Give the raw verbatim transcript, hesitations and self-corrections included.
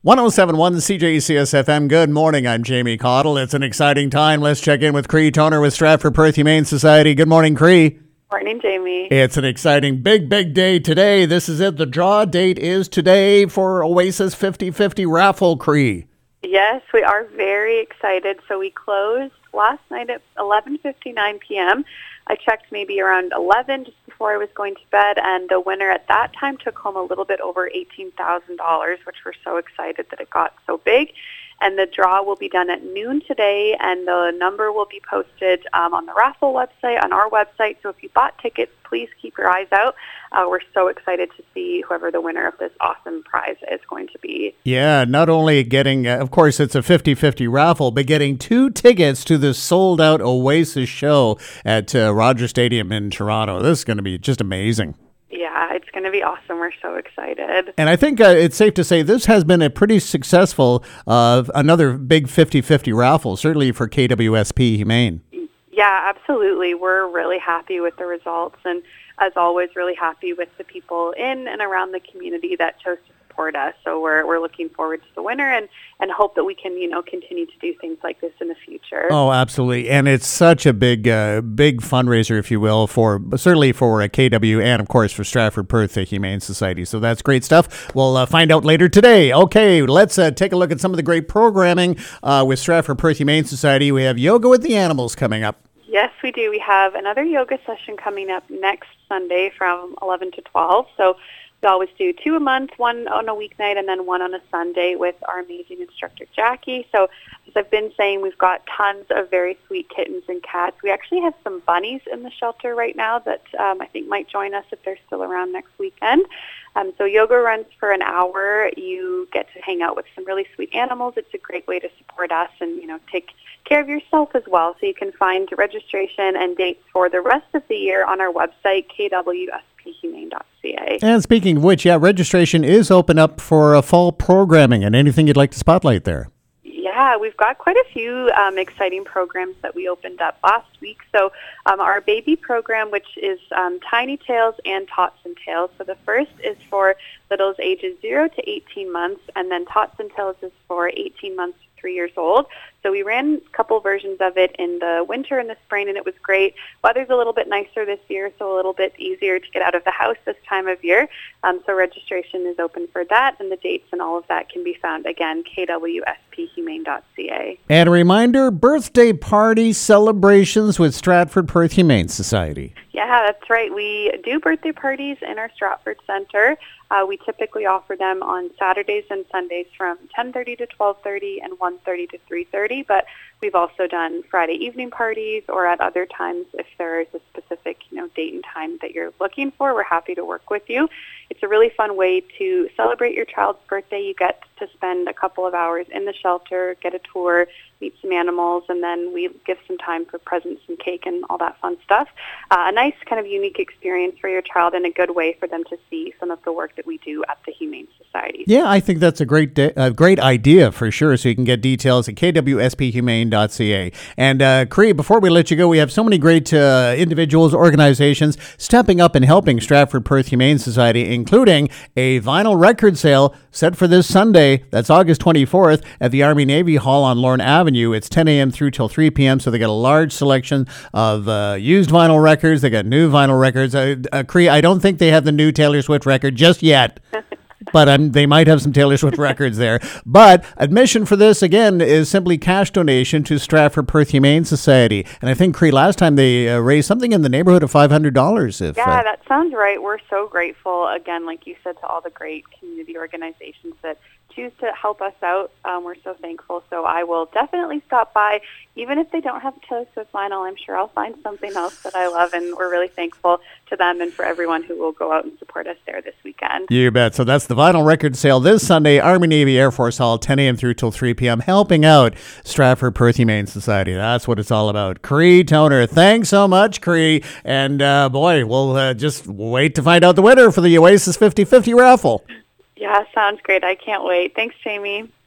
one oh seven point one C J C S F M. Good morning. I'm Jamie Cottle. It's an exciting time. Let's check in with Cree Toner with Stratford Perth Humane Society. Good morning, Cree. Morning, Jamie. It's an exciting big, big day today. This is it. The draw date is today for Oasis fifty fifty raffle, Cree. Yes, we are very excited. So we closed last night at eleven fifty-nine p.m. I checked maybe around eleven just before I was going to bed, and the winner at that time took home a little bit over eighteen thousand dollars, which we're so excited that it got so big. And the draw will be done at noon today, and the number will be posted um, on the raffle website, on our website. So if you bought tickets, please keep your eyes out. Uh, we're so excited to see whoever the winner of this awesome prize is going to be. Yeah, not only getting, uh, of course, it's a fifty fifty raffle, but getting two tickets to the sold-out Oasis show at uh, Rogers Stadium in Toronto. This is going to be just amazing. Yeah, it's going to be awesome. We're so excited. And I think uh, it's safe to say this has been a pretty successful, uh, another big fifty fifty raffle, certainly for K W S P Humane. Yeah, absolutely. We're really happy with the results, and as always, really happy with the people in and around the community that chose to support us. So we're we're looking forward to the winner and, and hope that we can, you know, continue to do things like this in the future. Oh, absolutely. And it's such a big, uh, big fundraiser, if you will, for certainly for a K W and, of course, for Stratford Perth Humane Society. So that's great stuff. We'll uh, find out later today. Okay, let's uh, take a look at some of the great programming uh, with Stratford Perth Humane Society. We have Yoga with the Animals coming up. Yes, we do. We have another yoga session coming up next Sunday from eleven to twelve. So we always do two a month, one on a weeknight and then one on a Sunday with our amazing instructor, Jackie. So as I've been saying, we've got tons of very sweet kittens and cats. We actually have some bunnies in the shelter right now that um, I think might join us if they're still around next weekend. Um, so yoga runs for an hour. You get to hang out with some really sweet animals. It's a great way to support us and, you know, take care of yourself as well. So you can find registration and dates for the rest of the year on our website, k w s p humane dot c a. And speaking of which, yeah, registration is open up for uh, fall programming and anything you'd like to spotlight there. Yeah, we've got quite a few um, exciting programs that we opened up last week. So um, our baby program, which is um, Tiny Tales and Tots and Tales. So the first is for littles ages zero to eighteen months, and then Tots and Tales is for eighteen months to three years old. So we ran a couple versions of it in the winter and the spring, and it was great. Weather's a little bit nicer this year, so a little bit easier to get out of the house this time of year. Um, so registration is open for that, and the dates and all of that can be found, again, k w s p humane dot c a. And a reminder, birthday party celebrations with Stratford Perth Humane Society. Yeah, that's right. We do birthday parties in our Stratford Centre. Uh, we typically offer them on Saturdays and Sundays from ten thirty to twelve thirty and one thirty to three thirty, but we've also done Friday evening parties or at other times if there is a specific, you know, date and time that you're looking for. We're happy to work with you. It's a really fun way to celebrate your child's birthday. You get to spend a couple of hours in the shelter, get a tour, meet some animals, and then we give some time for presents and cake and all that fun stuff. Uh, a nice kind of unique experience for your child and a good way for them to see some of the work that we do at the Humane Society. Yeah, I think that's a great de- a great idea for sure. So you can get details at k w s p humane dot c a. And uh, Cree, before we let you go, we have so many great uh, individuals, organizations stepping up and helping Stratford Perth Humane Society, including a vinyl record sale set for this Sunday. That's August twenty-fourth at the Army Navy Hall on Lorne Avenue. It's ten a.m. through till three p.m. So they got a large selection of uh, used vinyl records. They got new vinyl records. Uh, uh, Cree, I don't think they have the new Taylor Swift record just yet. But um, they might have some Taylor Swift records there. But admission for this, again, is simply cash donation to Stratford Perth Humane Society. And I think, Cree, last time they uh, raised something in the neighborhood of five hundred dollars. If, yeah, uh, that sounds right. We're so grateful, again, like you said, to all the great community organizations that choose to help us out. Um, we're so thankful. So I will definitely stop by. Even if they don't have Taylor Swift vinyl, I'm sure I'll find something else that I love. And we're really thankful to them and for everyone who will go out and support us there this weekend. You bet. So that's the vinyl record sale this Sunday, Army Navy Air Force Hall, ten a.m. through till three p.m., helping out Stratford Perth Humane Society. That's what it's all about. Cree Toner, thanks so much, Cree. And uh, boy, we'll uh, just wait to find out the winner for the Oasis fifty fifty raffle. Yeah, sounds great. I can't wait. Thanks, Jamie.